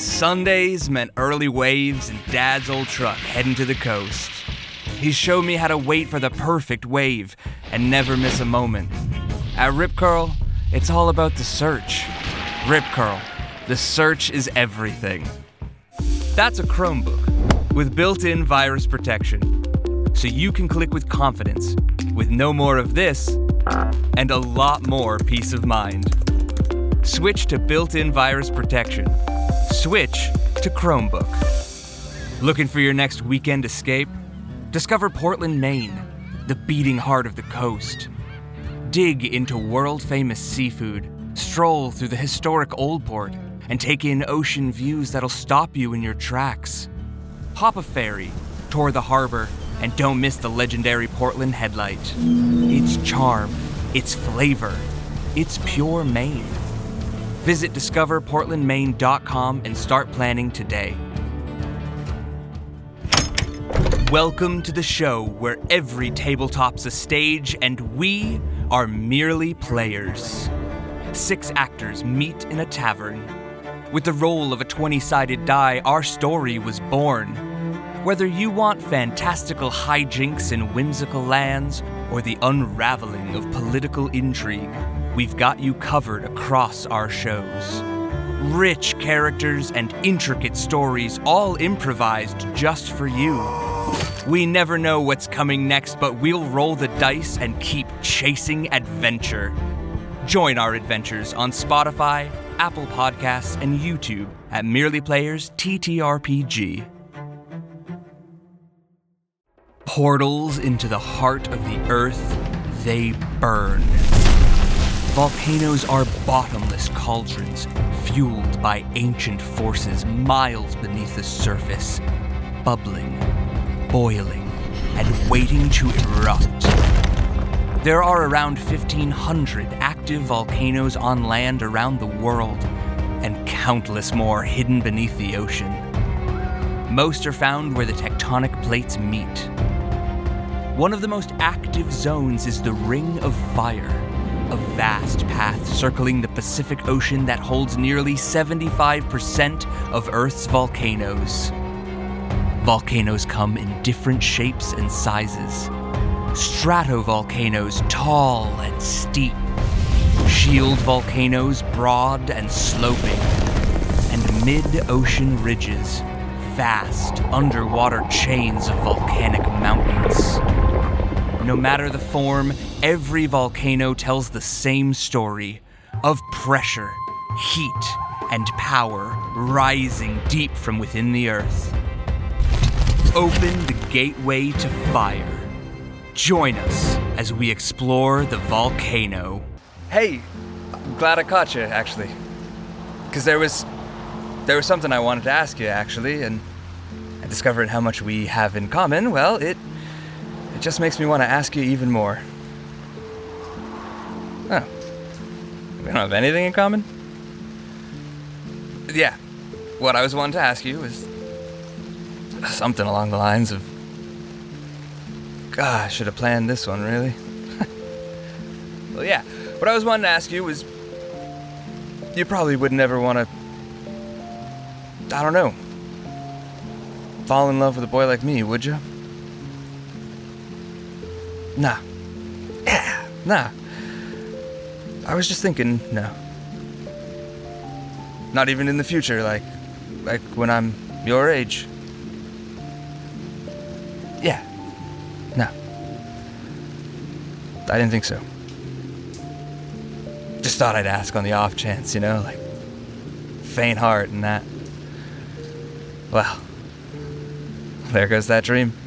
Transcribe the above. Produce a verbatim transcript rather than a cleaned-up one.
Sundays meant early waves and Dad's old truck heading to the coast. He showed me how to wait for the perfect wave and never miss a moment. At Rip Curl, it's all about the search. Rip Curl, the search is everything. That's a Chromebook with built-in virus protection, so you can click with confidence, with no more of this and a lot more peace of mind. Switch to built-in virus protection. Switch to Chromebook. Looking for your next weekend escape? Discover Portland, Maine, the beating heart of the coast. Dig into world-famous seafood, stroll through the historic Old Port, and take in ocean views that'll stop you in your tracks. Hop a ferry, tour the harbor, and don't miss the legendary Portland Headlight. Its charm, its flavor, it's pure Maine. Visit discover portland maine dot com and start planning today. Welcome to the show where every tabletop's a stage and we are merely players. Six actors meet in a tavern. With the roll of a twenty-sided die, our story was born. Whether you want fantastical hijinks in whimsical lands or the unraveling of political intrigue, we've got you covered across our shows. Rich characters and intricate stories, all improvised just for you. We never know what's coming next, but we'll roll the dice and keep chasing adventure. Join our adventures on Spotify, Apple Podcasts, and YouTube at Merely Players T T R P G. Portals into the heart of the earth, they burn. Volcanoes are bottomless cauldrons, fueled by ancient forces miles beneath the surface, bubbling, boiling, and waiting to erupt. There are around fifteen hundred active volcanoes on land around the world, and countless more hidden beneath the ocean. Most are found where the tectonic plates meet. One of the most active zones is the Ring of Fire, a vast path circling the Pacific Ocean that holds nearly seventy-five percent of Earth's volcanoes. Volcanoes come in different shapes and sizes. Stratovolcanoes tall and steep, shield volcanoes broad and sloping, and mid-ocean ridges, vast underwater chains of volcanic mountains. No matter the form, every volcano tells the same story of pressure, heat, and power rising deep from within the earth. Open the gateway to fire. Join us as we explore the volcano. Hey, I'm glad I caught you, actually. Because there was, there was something I wanted to ask you, actually, and I discovered how much we have in common. Well, it, it just makes me want to ask you even more. Oh, we don't have anything in common? Yeah, what I was wanting to ask you was something along the lines of, God, I should have planned this one, really. Well, yeah, what I was wanting to ask you was, you probably would never want to, I don't know, fall in love with a boy like me, would you? Nah. Yeah, nah. I was just thinking, no. Not even in the future, like, like when I'm your age. Yeah. No. I didn't think so. Just thought I'd ask on the off chance, you know, like faint heart and that. Well, there goes that dream.